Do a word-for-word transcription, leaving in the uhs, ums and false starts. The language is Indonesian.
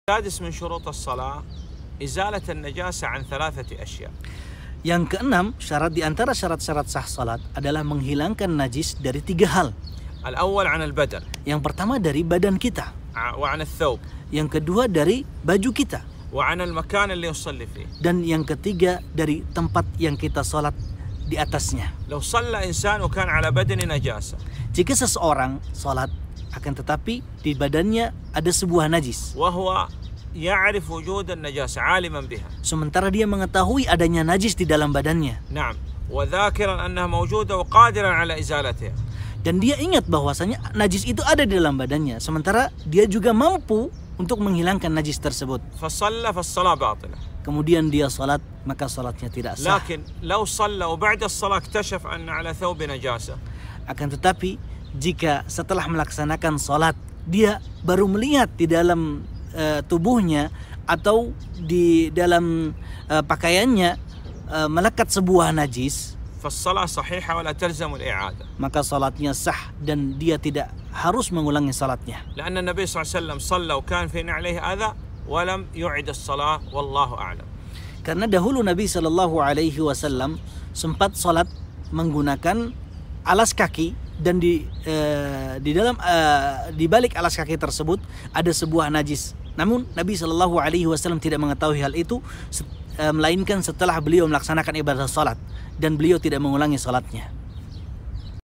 السادس من شروط الصلاة إزالة النجاسة عن ثلاثة أشياء. Yang keenam, syarat di antara syarat-syarat sah salat adalah menghilangkan najis dari tiga hal. الأول عن البدن. Yang pertama dari badan kita. وعن الثوب. Yang kedua dari baju kita. وعن المكان اللي يصلي فيه. Dan yang ketiga dari tempat yang kita salat di atasnya. لو صلى إنسان وكان على بدن نجاسة. Jika seseorang salat akan tetapi di badannya ada sebuah najis. وهو يعرف وجود النجاسة عالما بها. Sementara dia mengetahui adanya najis di dalam badannya. نعم. وذاكرا أنها موجودة وقادرا على إزالتها. Dan dia ingat bahwasanya najis itu ada di dalam badannya. Sementara dia juga mampu untuk menghilangkan najis tersebut. فصلى فالصلاة باطلة. Kemudian dia salat, maka salatnya tidak sah. لكن لو صلى وبعد الصلاة اكتشف أن على ثوب نجاسة. Akan tetapi jika setelah melaksanakan salat dia baru melihat di dalam uh, tubuhnya atau di dalam uh, pakaiannya uh, melekat sebuah najis, فالصلاة صحيحة ولا تلزم الإعادة. maka salatnya sah dan dia tidak harus mengulangi salatnya. لأن النبي صلى الله عليه وسلم صلى وكان في نعليه أذى ولم يعد الصلاة والله أعلم. Karena dahulu Nabi Shallallahu Alaihi Wasallam sempat salat menggunakan alas kaki dan di uh, di dalam uh, di balik alas kaki tersebut ada sebuah najis. Namun Nabi Shallallahu Alaihi Wasallam tidak mengetahui hal itu uh, melainkan setelah beliau melaksanakan ibadah salat dan beliau tidak mengulangi salatnya.